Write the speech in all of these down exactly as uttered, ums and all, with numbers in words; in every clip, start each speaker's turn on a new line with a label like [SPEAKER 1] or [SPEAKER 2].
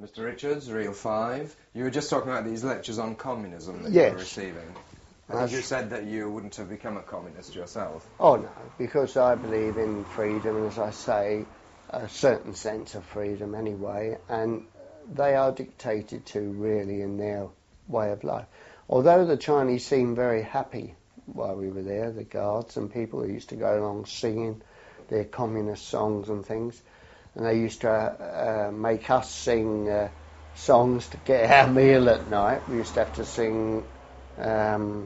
[SPEAKER 1] Mister Richards, Reel five. You were just talking about these lectures on communism that
[SPEAKER 2] yes.
[SPEAKER 1] you were receiving. I think you said that you wouldn't have become a communist yourself.
[SPEAKER 2] Oh no, because I believe in freedom, and as I say, a certain sense of freedom anyway, and they are dictated to really in their way of life. Although the Chinese seemed very happy while we were there, the guards and people who used to go along singing their communist songs and things, and they used to uh, make us sing uh, songs to get our meal at night. We used to have to sing um,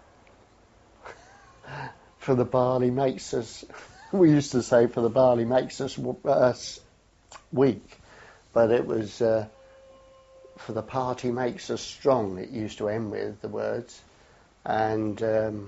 [SPEAKER 2] for the barley makes us, we used to say for the barley makes us uh, weak, but it was uh, for the party makes us strong, it used to end with the words, and um,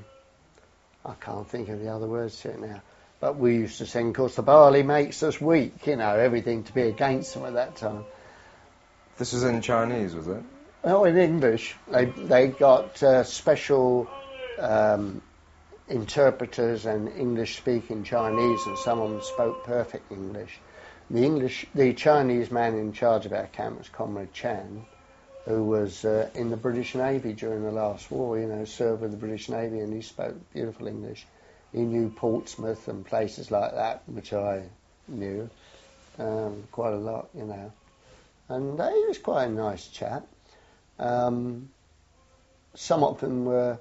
[SPEAKER 2] I can't think of the other words to it now. But we used to sing, of course, the barley makes us weak, you know, everything to be against them at that time.
[SPEAKER 1] This was in Chinese, was it?
[SPEAKER 2] Oh, in English. They they got uh, special um, interpreters and English-speaking Chinese, and some of them spoke perfect English. The English, the Chinese man in charge of our camp was Comrade Chan, who was uh, in the British Navy during the last war, you know, served with the British Navy, and he spoke beautiful English. He knew Portsmouth and places like that, which I knew um, quite a lot, you know. And uh, he was quite a nice chap. Um, some of them were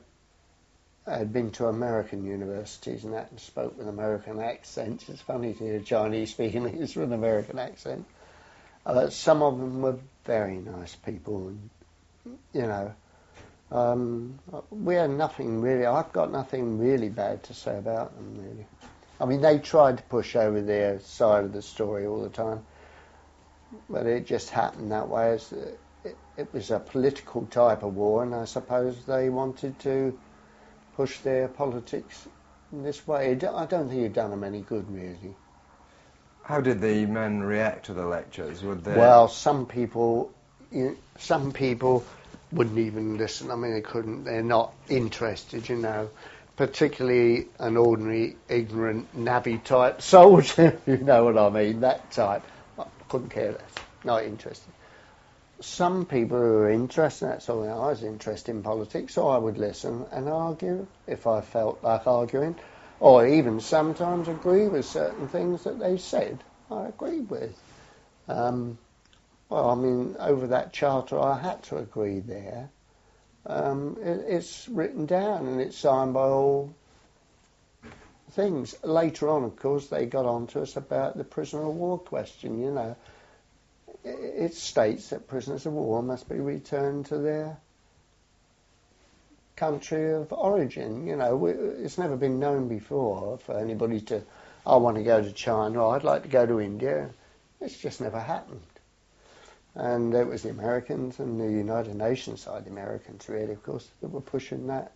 [SPEAKER 2] had been to American universities and that, and spoke with American accents. It's funny to hear Chinese speaking English with an American accent. Uh, some of them were very nice people, and, you know. Um, we had nothing really, I've got nothing really bad to say about them, really. I mean, they tried to push over their side of the story all the time, but it just happened that way. As it, it was a political type of war, and I suppose they wanted to push their politics in this way. I don't think it done them any good, really.
[SPEAKER 1] How did the men react to the lectures? Would they...
[SPEAKER 2] Well, some people, you know, some people wouldn't even listen. I mean, they couldn't. They're not interested, you know. Particularly an ordinary, ignorant, navvy type soldier. You know what I mean? That type. I couldn't care less. Not interested. Some people who are interested, that's all. I was interested in politics, so I would listen and argue if I felt like arguing, or even sometimes agree with certain things that they said. I agreed with. Um, well, I mean, over that charter, I had to agree there. Um, it, it's written down and it's signed by all things. Later on, of course, they got on to us about the prisoner of war question, you know. It states that prisoners of war must be returned to their country of origin. You know, it's never been known before for anybody to, I want to go to China, or I'd like to go to India. It's just never happened. And it was the Americans and the United Nations side, the Americans really, of course, that were pushing that.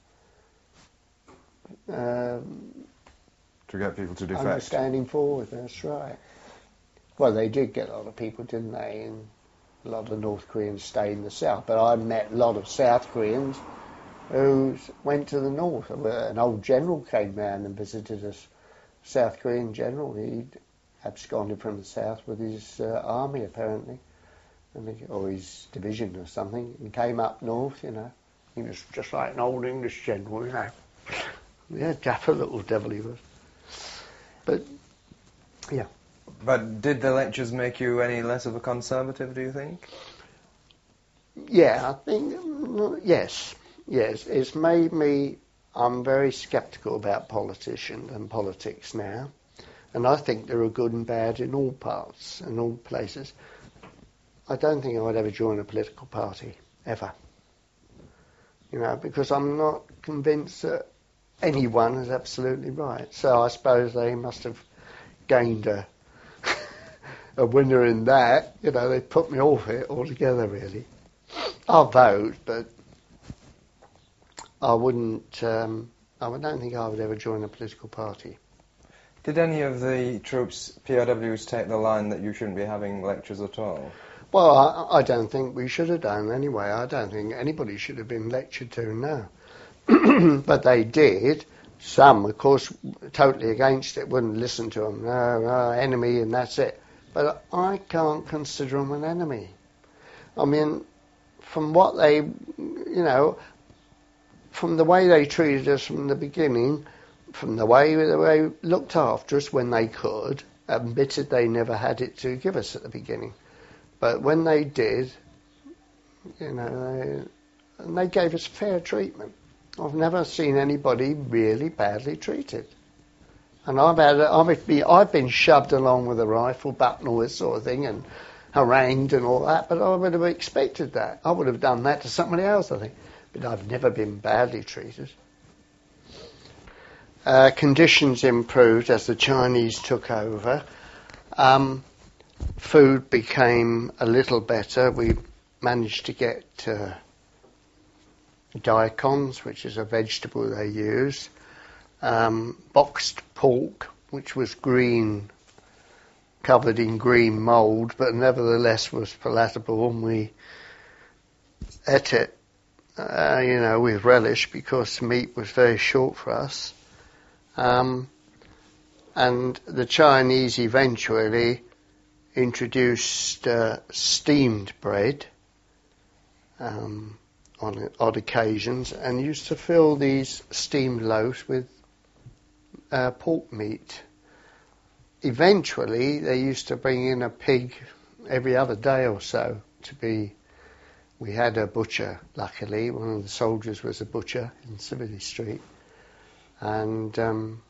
[SPEAKER 2] Um,
[SPEAKER 1] to get people to defect.
[SPEAKER 2] Understanding forward, that's right. Well, they did get a lot of people, didn't they? And a lot of the North Koreans stayed in the south. But I met a lot of South Koreans who went to the north. An old general came round and visited us, South Korean general. He'd absconded from the south with his uh, army, apparently, or his division or something, and came up north, you know. He was just like an old English general, you know. Yeah, dapper little devil he was. But, yeah.
[SPEAKER 1] But did the lectures make you any less of a conservative, do you think?
[SPEAKER 2] Yeah, I think, yes, yes. It's made me, I'm very sceptical about politicians and politics now. And I think there are good and bad in all parts and all places. I don't think I would ever join a political party, ever. You know, because I'm not convinced that anyone is absolutely right. So I suppose they must have gained a a winner in that. You know, they put me off it altogether, really. I'll vote, but I wouldn't, um, I don't think I would ever join a political party.
[SPEAKER 1] Did any of the troops, P O Ws, take the line that you shouldn't be having lectures at all?
[SPEAKER 2] Well, I, I don't think we should have done anyway. I don't think anybody should have been lectured to, no. But they did. Some, of course, totally against it, wouldn't listen to them. No, no, enemy, and that's it. But I can't consider them an enemy. I mean, from what they, you know, from the way they treated us from the beginning, from the way they looked after us when they could, admitted they never had it to give us at the beginning. But when they did, you know, they, and they gave us fair treatment. I've never seen anybody really badly treated. And I've had, I've been, I've been shoved along with a rifle butt and all this sort of thing, and harangued and all that, but I would have expected that. I would have done that to somebody else, I think. But I've never been badly treated. Uh, conditions improved as the Chinese took over. Um, food became a little better. We managed to get uh, daikons, which is a vegetable they use, um, boxed pork, which was green, covered in green mould, but nevertheless was palatable, and we ate it, uh, you know, with relish, because meat was very short for us. Um, and the Chinese eventually introduced uh, steamed bread um, on odd occasions, and used to fill these steamed loaves with uh, pork meat. Eventually, they used to bring in a pig every other day or so to be. We had a butcher, luckily. One of the soldiers was a butcher in Sibley Street, and um,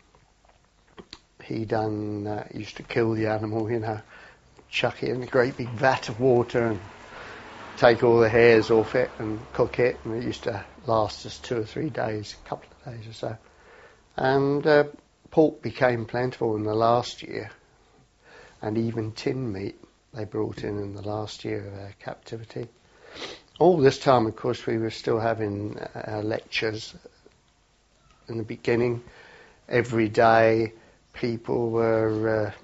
[SPEAKER 2] he done uh, used to kill the animal, you know, chuck it in a great big vat of water and take all the hairs off it and cook it, and it used to last us two or three days, a couple of days or so, and. Uh, Pork became plentiful in the last year, and even tin meat they brought in in the last year of our captivity. All this time, of course, we were still having our lectures. In the beginning, every day people were uh,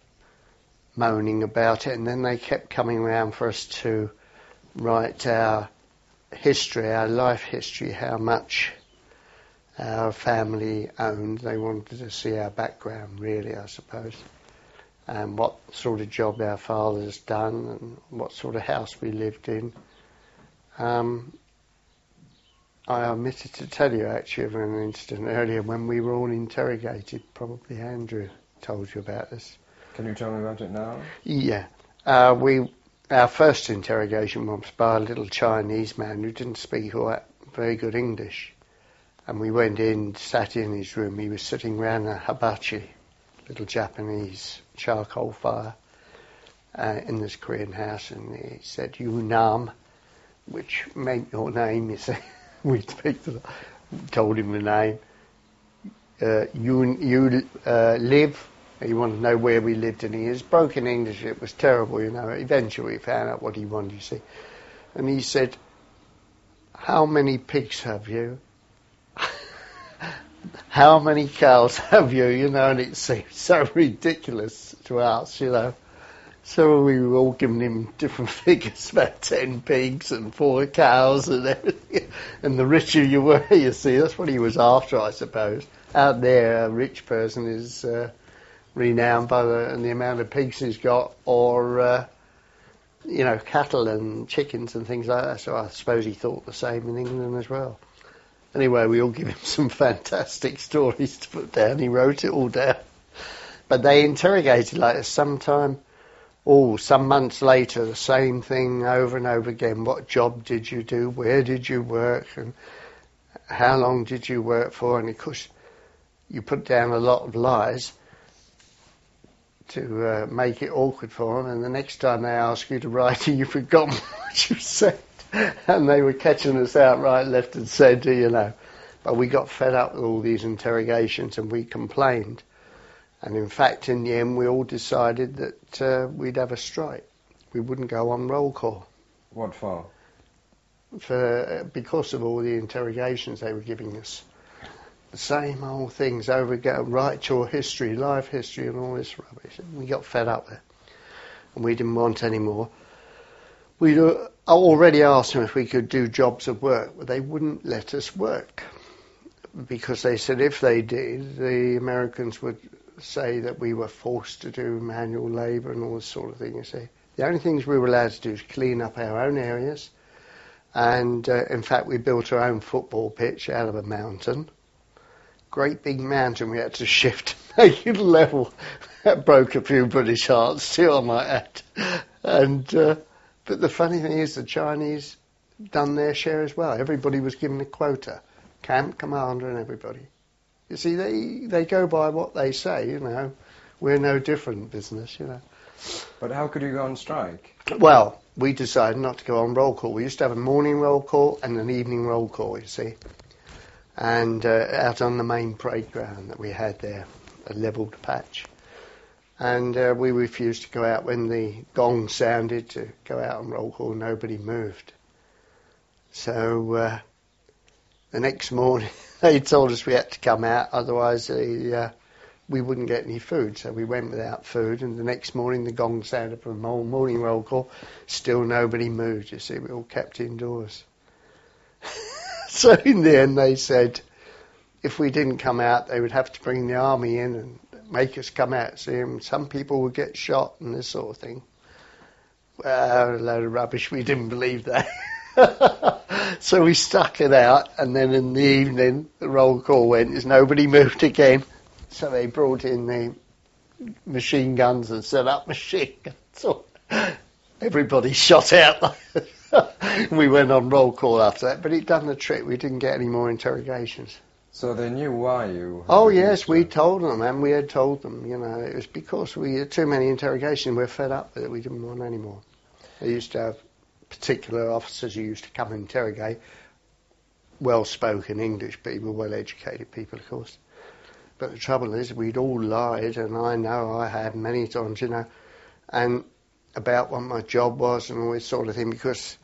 [SPEAKER 2] moaning about it, and then they kept coming around for us to write our history, our life history, how much our family owned. They wanted to see our background, really, I suppose, and what sort of job our father's done, and what sort of house we lived in. Um, I omitted to tell you, actually, of an incident earlier when we were all interrogated. Probably Andrew told you about this.
[SPEAKER 1] Can you tell me about it now?
[SPEAKER 2] Yeah. Uh, we, our first interrogation was by a little Chinese man who didn't speak all that very good English. And we went in, sat in his room. He was sitting round a hibachi, little Japanese charcoal fire, uh, in this Korean house. And he said, "You Nam," which meant your name, you see. We speak to the, told him the name. Uh, you you uh, live. He wanted to know where we lived, and he is broken English. It was terrible, you know. Eventually, we found out what he wanted, you see. And he said, "How many pigs have you? How many cows have you?" You know, and it seemed so ridiculous to us, you know. So we were all giving him different figures, about ten pigs and four cows and everything. And the richer you were, you see, that's what he was after, I suppose. Out there, a rich person is uh, renowned by the, and the amount of pigs he's got, or, uh, you know, cattle and chickens and things like that. So I suppose he thought the same in England as well. Anyway, we all give him some fantastic stories to put down. He wrote it all down. But they interrogated like this sometime, oh, some months later, the same thing over and over again. What job did you do? Where did you work? And how long did you work for? And of course, you put down a lot of lies to uh, make it awkward for them. And the next time they ask you to write it, you've forgotten what you said. And they were catching us out right, left and centre, you know. But we got fed up with all these interrogations and we complained. And in fact, in the end, we all decided that uh, we'd have a strike. We wouldn't go on roll call.
[SPEAKER 1] What for?
[SPEAKER 2] For, because of all the interrogations they were giving us. The same old things over again, write your history, life history and all this rubbish. And we got fed up with it. And we didn't want any more. We'd uh, already asked them if we could do jobs of work, but they wouldn't let us work. Because they said if they did, the Americans would say that we were forced to do manual labour and all this sort of thing, you see. The only things we were allowed to do is clean up our own areas. And, uh, in fact, we built our own football pitch out of a mountain. Great big mountain we had to shift to make it level. That broke a few British hearts too, I might add. And, uh, but the funny thing is the Chinese done their share as well. Everybody was given a quota. Camp commander and everybody. You see, they, they go by what they say, you know. We're no different business, you know.
[SPEAKER 1] But how could you go on strike?
[SPEAKER 2] Well, we decided not to go on roll call. We used to have a morning roll call and an evening roll call, you see. And uh, out on the main parade ground that we had there, a levelled patch. And uh, we refused to go out when the gong sounded to go out on roll call. Nobody moved. So uh, the next morning they told us we had to come out, otherwise they, uh, we wouldn't get any food. So we went without food, and the next morning the gong sounded for a morning roll call. Still nobody moved, you see. We all kept indoors. So in the end they said if we didn't come out they would have to bring the army in and make us come out. See, and some people would get shot and this sort of thing. Well, a load of rubbish. We didn't believe that. So we stuck it out, and then in the evening the roll call went as nobody moved again. So they brought in the machine guns and set up machine guns. So everybody shot out. We went on roll call after that, but it done the trick. We didn't get any more interrogations.
[SPEAKER 1] So they knew why you...
[SPEAKER 2] Oh yes, we told them, and we had told them, you know, it was because we had too many interrogations. We're fed up with it. We didn't want any more. They used to have particular officers who used to come and interrogate, well-spoken English people, well-educated people, of course. But the trouble is, we'd all lied, and I know I had many times, you know, and about what my job was and all this sort of thing, because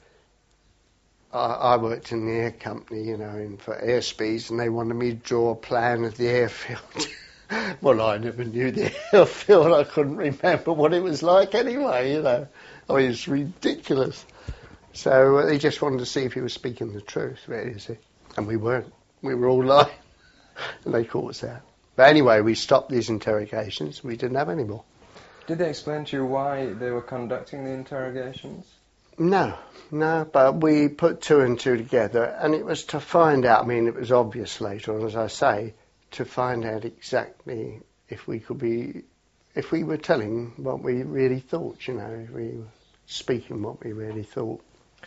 [SPEAKER 2] I, I worked in the air company, you know, in, for airspeeds, and they wanted me to draw a plan of the airfield. Well, I never knew the airfield. I couldn't remember what it was like anyway, you know. I mean, it's ridiculous. So uh, they just wanted to see if he was speaking the truth, really, you see. And we weren't. We were all lying. And they caught us out. But anyway, we stopped these interrogations. We didn't have any more.
[SPEAKER 1] Did they explain to you why they were conducting the interrogations?
[SPEAKER 2] No, no, but we put two and two together, and it was to find out, I mean, it was obvious later on, as I say, to find out exactly if we could be, if we were telling what we really thought, you know, if we were speaking what we really thought.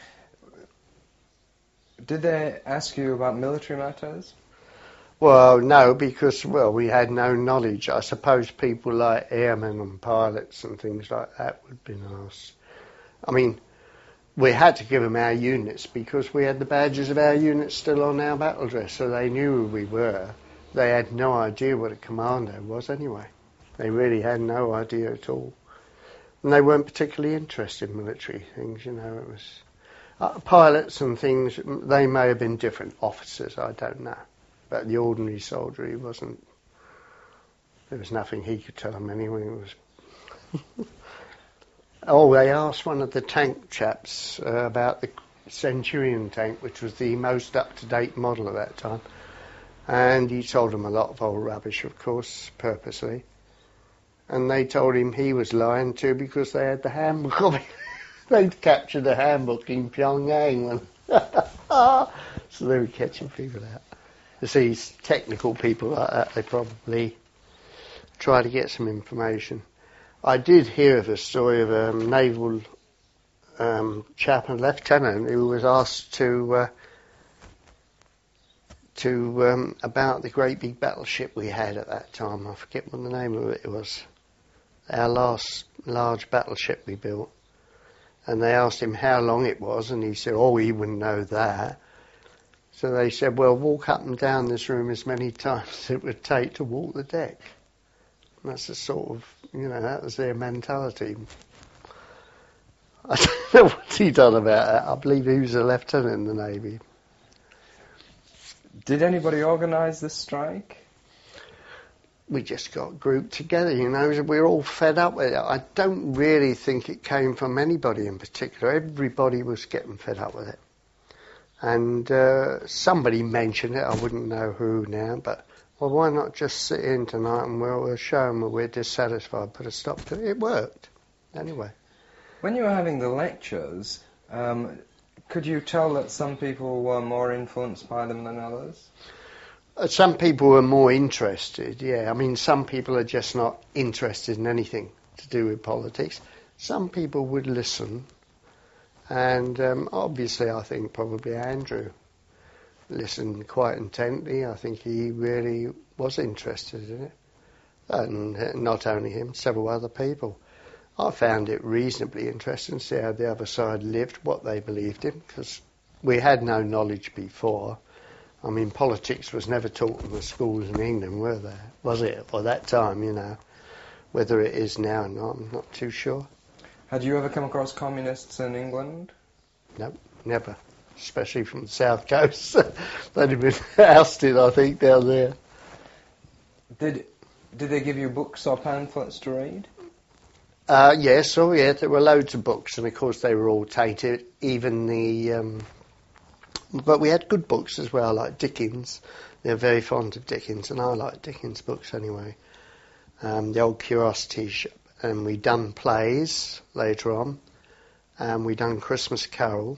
[SPEAKER 1] Did they ask you about military matters?
[SPEAKER 2] Well, no, because, well, we had no knowledge. I suppose people like airmen and pilots and things like that would have been asked. I mean, we had to give them our units because we had the badges of our units still on our battle dress, so they knew who we were. They had no idea what a commando was anyway. They really had no idea at all. And they weren't particularly interested in military things, you know. It was uh, pilots and things, they may have been different. Officers, I don't know. But the ordinary soldier, he wasn't, there was nothing he could tell them anyway. It was oh, they asked one of the tank chaps uh, about the Centurion tank, which was the most up-to-date model at that time. And he told them a lot of old rubbish, of course, purposely. And they told him he was lying too because they had the handbook of it. They'd captured the handbook in Pyongyang. So they were catching people out. You see, technical people like that, they probably try to get some information. I did hear of a story of a naval um, chap, a lieutenant, who was asked to uh, to um, about the great big battleship we had at that time. I forget what the name of it was. Our last large battleship we built. And they asked him how long it was, and he said, oh, he wouldn't know that. So they said, well, walk up and down this room as many times as it would take to walk the deck. And that's the sort of, you know, that was their mentality. I don't know what he done about that. I believe he was a lieutenant in the Navy.
[SPEAKER 1] Did anybody organise this strike?
[SPEAKER 2] We just got grouped together, you know, we were all fed up with it. I don't really think it came from anybody in particular. Everybody was getting fed up with it. And uh, somebody mentioned it, I wouldn't know who now, but, well, why not just sit in tonight and we'll, we'll show them we're dissatisfied, put a stop to it. It worked, anyway.
[SPEAKER 1] When you were having the lectures, um, could you tell that some people were more influenced by them than others?
[SPEAKER 2] Uh, some people were more interested, yeah. I mean, some people are just not interested in anything to do with politics. Some people would listen, and um, obviously I think probably Andrew listened quite intently. I think he really was interested in it. And uh, not only him, several other people. I found it reasonably interesting to see how the other side lived, what they believed in, because we had no knowledge before. I mean, politics was never taught in the schools in England, were there? Was it? Or that time, you know. Whether it is now or not, I'm not too sure.
[SPEAKER 1] Had you ever come across communists in England?
[SPEAKER 2] No, never. Especially from the south coast. They'd have been ousted, I think, down there.
[SPEAKER 1] Did did they give you books or pamphlets to read?
[SPEAKER 2] Uh, yes, oh yeah, there were loads of books, and of course they were all tainted. Even the, um, but we had good books as well, like Dickens. They're very fond of Dickens, and I like Dickens books anyway. Um, the Old Curiosity Shop, and we done plays later on, and we done Christmas Carol.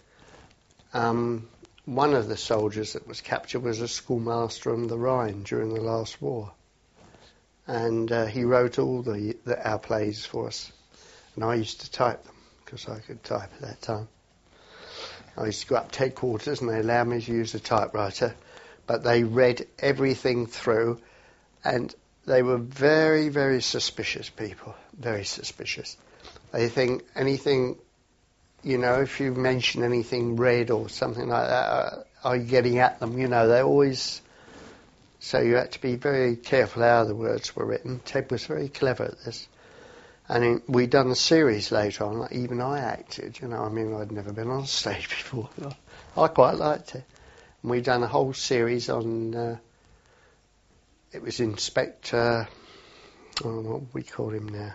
[SPEAKER 2] Um, one of the soldiers that was captured was a schoolmaster on the Rhine during the last war. And uh, he wrote all the, the our plays for us. And I used to type them, because I could type at that time. I used to go up to headquarters and they allowed me to use a typewriter. But they read everything through, and they were very, very suspicious people. Very suspicious. They think anything, you know, if you mention anything red or something like that, uh, are you getting at them? You know, they always... So you had to be very careful how the words were written. Ted was very clever at this. And in, we'd done a series later on, like even I acted, you know, I mean, I'd never been on stage before. I quite liked it. And we'd done a whole series on, uh, it was Inspector, oh, what we call him now.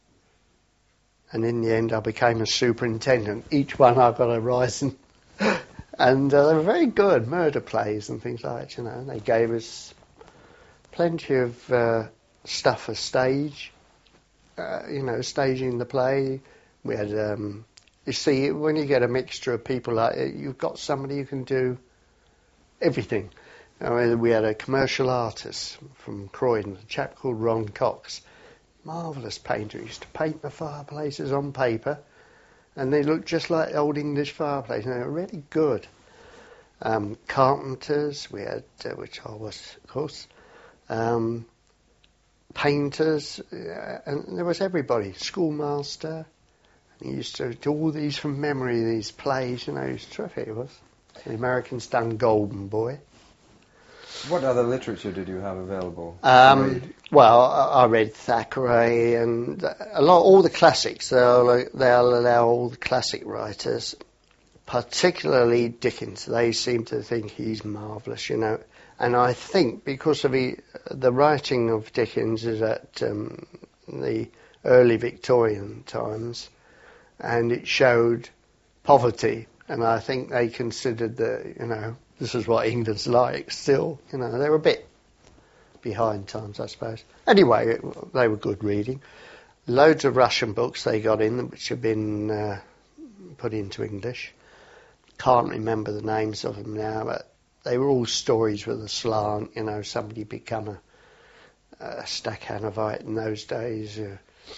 [SPEAKER 2] And in the end I became a superintendent. Each one I got a rise and... And uh, they were very good, murder plays and things like that, you know. They gave us plenty of uh, stuff for stage, uh, you know, staging the play. We had, um, you see, when you get a mixture of people like it, you've got somebody who can do everything. I mean, we had a commercial artist from Croydon, a chap called Ron Cox, marvellous painter. He used to paint the fireplaces on paper. And they looked just like old English fireplaces, and they were really good. Um, carpenters, we had, uh, which I was, of course. Um, painters, uh, and there was everybody. Schoolmaster. He used to do all these from memory, these plays, you know, he was terrific, he was. The Americans done Golden Boy.
[SPEAKER 1] What other literature did you have available
[SPEAKER 2] Um,
[SPEAKER 1] to read?
[SPEAKER 2] Well, I, I read Thackeray and a lot, all the classics. They'll, they'll allow all the classic writers, particularly Dickens. They seem to think he's marvellous, you know. And I think because of the, the writing of Dickens is at um, the early Victorian times, and it showed poverty. And I think they considered that, you know, this is what England's like still. You know, they were a bit behind times, I suppose. Anyway, it, they were good reading. Loads of Russian books they got in, which have been uh, put into English. Can't remember the names of them now, but they were all stories with a slant. You know, somebody become a, a Stakhanovite in those days. Uh,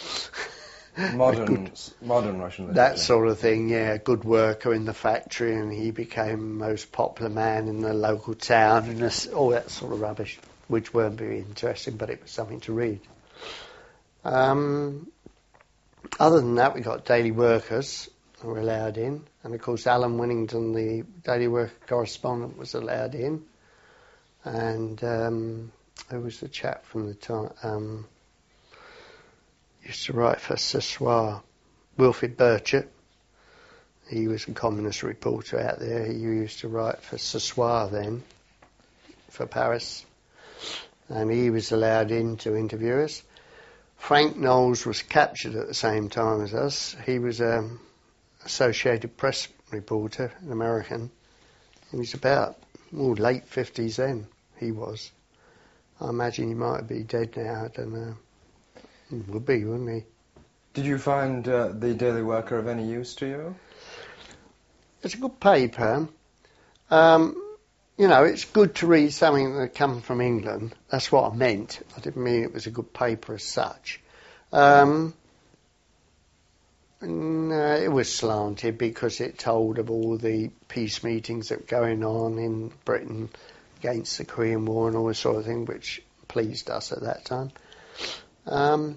[SPEAKER 1] Modern,
[SPEAKER 2] good,
[SPEAKER 1] modern Russian literature.
[SPEAKER 2] That sort of thing, yeah. Good worker in the factory, and he became the most popular man in the local town, and this, all that sort of rubbish, which weren't very interesting, but it was something to read. Um, other than that, we got Daily Workers who were allowed in, and of course Alan Winnington, the Daily Worker correspondent, was allowed in, and um, there was a chap from the time. Um, used to write for Ce Soir, Wilfrid Burchett. He was a communist reporter out there. He used to write for Ce Soir then, for Paris. And he was allowed in to interview us. Frank Knowles was captured at the same time as us. He was an Associated Press reporter, an American. He was about, oh, late fifties then, he was. I imagine he might be dead now, I don't know. He would be, wouldn't he?
[SPEAKER 1] Did you find uh, the Daily Worker of any use to you?
[SPEAKER 2] It's a good paper. Um, you know, it's good to read something that comes from England. That's what I meant. I didn't mean it was a good paper as such. Um, no, it was slanted because it told of all the peace meetings that were going on in Britain against the Korean War and all this sort of thing, which pleased us at that time. Um,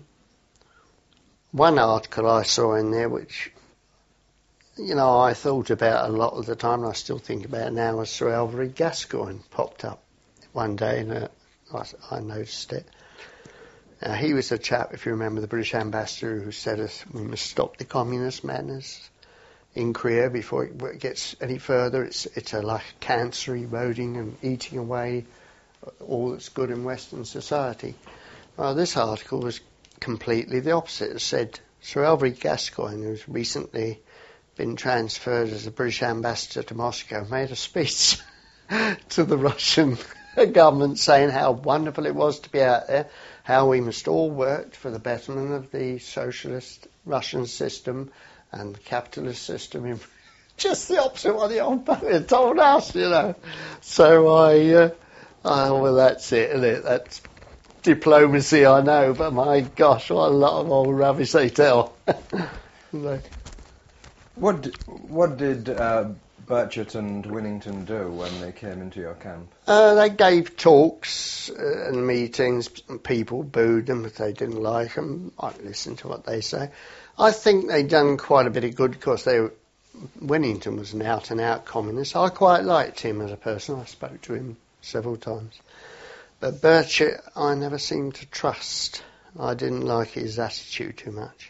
[SPEAKER 2] one article I saw in there, which, you know, I thought about a lot of the time, and I still think about it now, was Sir Elvery Gascoigne popped up one day, and uh, I, I noticed it. Now, he was a chap, if you remember, the British ambassador who said us we must stop the communist madness in Korea before it gets any further. It's it's a, like cancer eroding and eating away all that's good in Western society. Well, this article was completely the opposite. It said Sir Elvery Gascoigne, who's recently been transferred as a British ambassador to Moscow, made a speech to the Russian government saying how wonderful it was to be out there, how we must all work for the betterment of the socialist Russian system and the capitalist system. In just the opposite of what the old poet told us, you know. So I, uh, oh, well, that's it, isn't it? That's diplomacy, I know, but my gosh, what a lot of old rubbish they tell. So.
[SPEAKER 1] What d- what did uh, Burchett and Winnington do when they came into your camp?
[SPEAKER 2] Uh, they gave talks uh, and meetings. People booed them if they didn't like them. I listened to what they say. I think they'd done quite a bit of good because they were, Winnington was an out-and-out communist. I quite liked him as a person. I spoke to him several times. But Burchett, I never seemed to trust. I didn't like his attitude too much.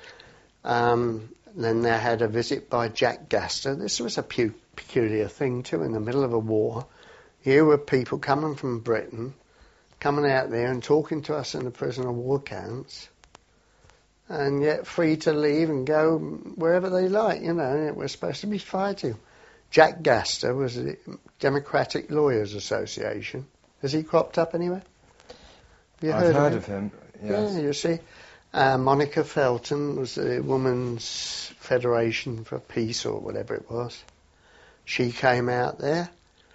[SPEAKER 2] Um, then they had a visit by Jack Gaster. This was a pu- peculiar thing too, in the middle of a war. Here were people coming from Britain, coming out there and talking to us in the prisoner of war camps, and yet free to leave and go wherever they like, you know, and it was supposed to be fighting. Jack Gaster was the Democratic Lawyers Association. Has he cropped up anywhere? Have you
[SPEAKER 1] I've
[SPEAKER 2] heard,
[SPEAKER 1] heard
[SPEAKER 2] of him?
[SPEAKER 1] of him, yes.
[SPEAKER 2] Yeah, you see. Uh, Monica Felton was the Women's Federation for Peace or whatever it was. She came out there.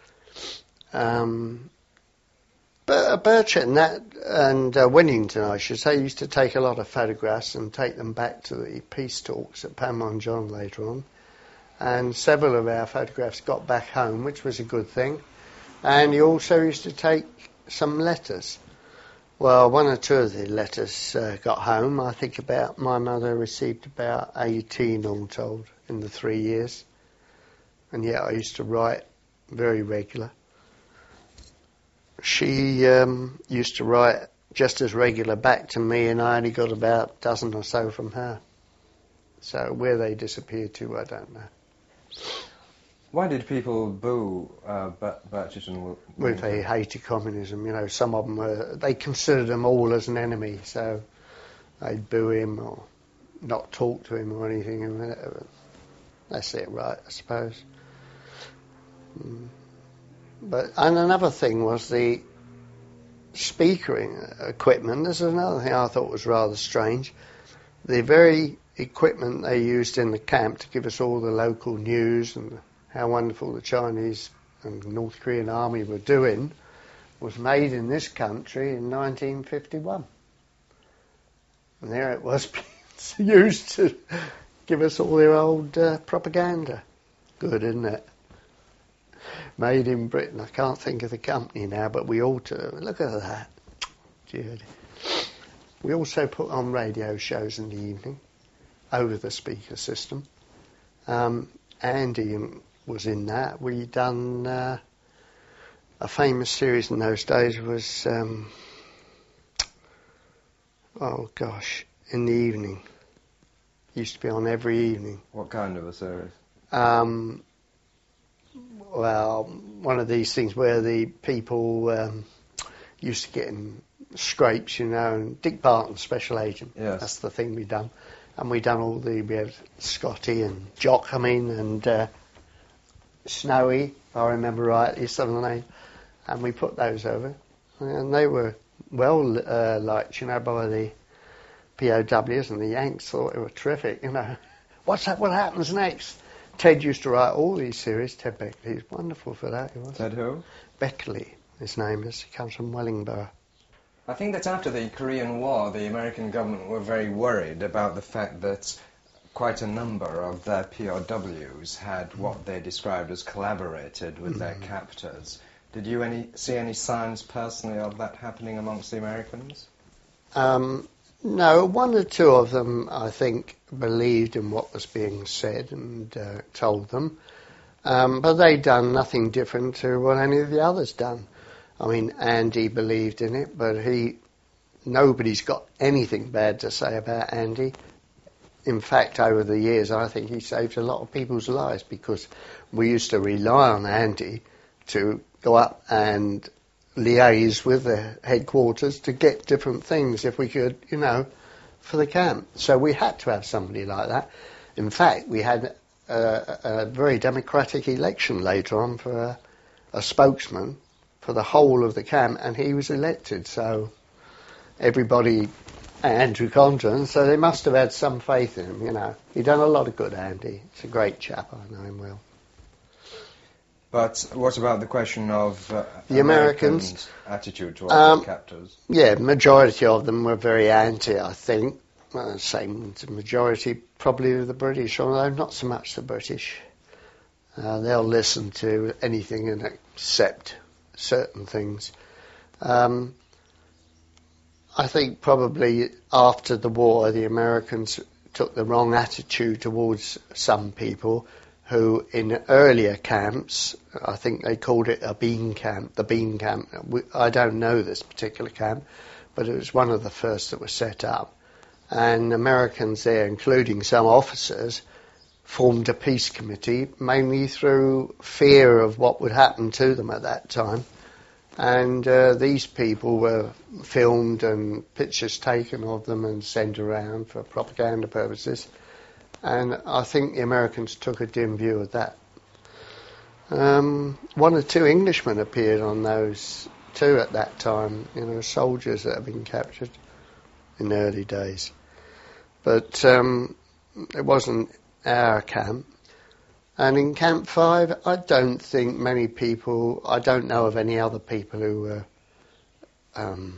[SPEAKER 2] Um, but Burchett and, that, and uh, Winnington, I should say, used to take a lot of photographs and take them back to the peace talks at Panmunjom later on. And several of our photographs got back home, which was a good thing. And he also used to take some letters. Well, one or two of the letters uh, got home. I think about my mother received about eighteen all told in the three years. And yet I used to write very regular. She um, used to write just as regular back to me, and I only got about a dozen or so from her. So where they disappeared to, I don't know.
[SPEAKER 1] Why did people boo uh, Burchett and Winnington?
[SPEAKER 2] Well, they hated communism, you know. Some of them were, they considered them all as an enemy, so they'd boo him or not talk to him or anything. And that's it, right, I suppose. Mm. But and another thing was the speaker equipment. This is another thing I thought was rather strange. The very equipment they used in the camp to give us all the local news and how wonderful the Chinese and North Korean army were doing was made in this country in nineteen fifty-one. And there it was used to give us all their old uh, propaganda. Good, isn't it? Made in Britain. I can't think of the company now, but we ought to. Look at that. Judy. We also put on radio shows in the evening over the speaker system. Um, Andy was in that. We done uh, a famous series in those days was um, oh gosh, in the evening. Used to be on every evening.
[SPEAKER 1] What kind of a series?
[SPEAKER 2] Um, well, one of these things where the people um, used to get in scrapes, you know, and Dick Barton, Special Agent.
[SPEAKER 1] Yes.
[SPEAKER 2] That's the thing we done. And we done all the, we had Scotty and Jock, I mean, and uh, Snowy, if I remember rightly, some of the name. And we put those over. And they were well uh, liked, you know, by the P O Ws, and the Yanks thought it was terrific, you know. What's that? What happens next? Ted used to write all these series. Ted Beckley, he's wonderful for that. He was.
[SPEAKER 1] Ted who?
[SPEAKER 2] Beckley, his name is. He comes from Wellingborough.
[SPEAKER 1] I think that after the Korean War, the American government were very worried about the fact that quite a number of their P O Ws had what they described as collaborated with mm. their captors. Did you any see any signs personally of that happening amongst the Americans?
[SPEAKER 2] Um, no, one or two of them, I think, believed in what was being said and uh, told them. Um, but they'd done nothing different to what any of the others done. I mean, Andy believed in it, but he, nobody's got anything bad to say about Andy. In fact, over the years, I think he saved a lot of people's lives, because we used to rely on Andy to go up and liaise with the headquarters to get different things if we could, you know, for the camp. So we had to have somebody like that. In fact, we had a, a very democratic election later on for a, a spokesman for the whole of the camp, and he was elected. So everybody, Andrew Condren, so they must have had some faith in him, you know. He'd done a lot of good, Andy. He's a great chap, I know him well.
[SPEAKER 1] But what about the question of uh,
[SPEAKER 2] the Americans'
[SPEAKER 1] Americans' attitude towards
[SPEAKER 2] um,
[SPEAKER 1] the captors?
[SPEAKER 2] Yeah, the majority of them were very anti, I think. Well, same as the majority probably of the British, although not so much the British. Uh, they'll listen to anything and accept certain things. Um, I think probably after the war, the Americans took the wrong attitude towards some people who, in earlier camps, I think they called it a bean camp, the bean camp. I don't know this particular camp, but it was one of the first that was set up. And Americans there, including some officers, formed a peace committee, mainly through fear of what would happen to them at that time. And uh, these people were filmed and pictures taken of them and sent around for propaganda purposes. And I think the Americans took a dim view of that. Um, one or two Englishmen appeared on those too at that time, you know, soldiers that had been captured in the early days. But um, it wasn't our camp. And in Camp five, I don't think many people, I don't know of any other people who were um,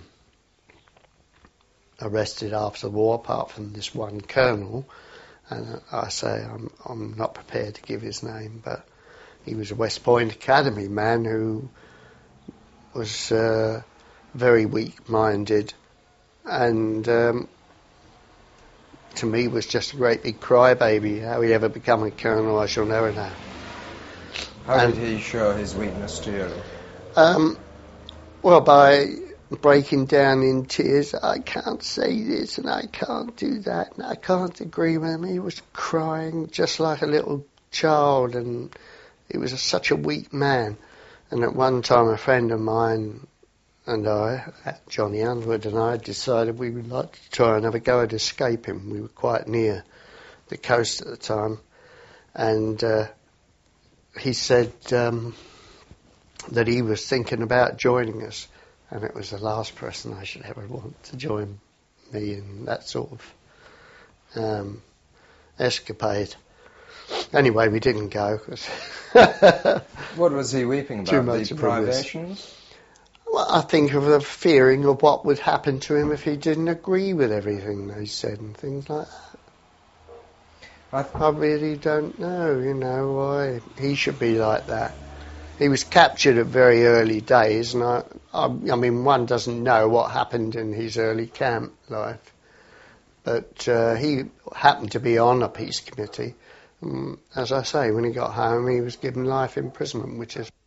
[SPEAKER 2] arrested after the war, apart from this one colonel. And I say I'm, I'm not prepared to give his name, but he was a West Point Academy man who was uh, very weak-minded, and um, to me was just a great big crybaby. How he ever become a colonel, I shall never know.
[SPEAKER 1] How
[SPEAKER 2] and,
[SPEAKER 1] did he show his weakness to you?
[SPEAKER 2] Um, well, by breaking down in tears. I can't say this and I can't do that and I can't agree with him. He was crying just like a little child, and he was a, such a weak man. And at one time a friend of mine and I, Johnny Underwood and I, decided we would like to try and have a go at escape him. We were quite near the coast at the time, and uh, he said um, that he was thinking about joining us, and it was the last person I should ever want to join me in that sort of um, escapade. Anyway, we didn't go. Cause
[SPEAKER 1] what was he weeping about?
[SPEAKER 2] Too much
[SPEAKER 1] the privations?
[SPEAKER 2] Well, I think of the fearing of what would happen to him if he didn't agree with everything they said and things like that. I, th- I really don't know, you know, why he should be like that. He was captured at very early days, and I, I, I mean, one doesn't know what happened in his early camp life. But uh, he happened to be on a peace committee. Um, as I say, when he got home, he was given life imprisonment, which is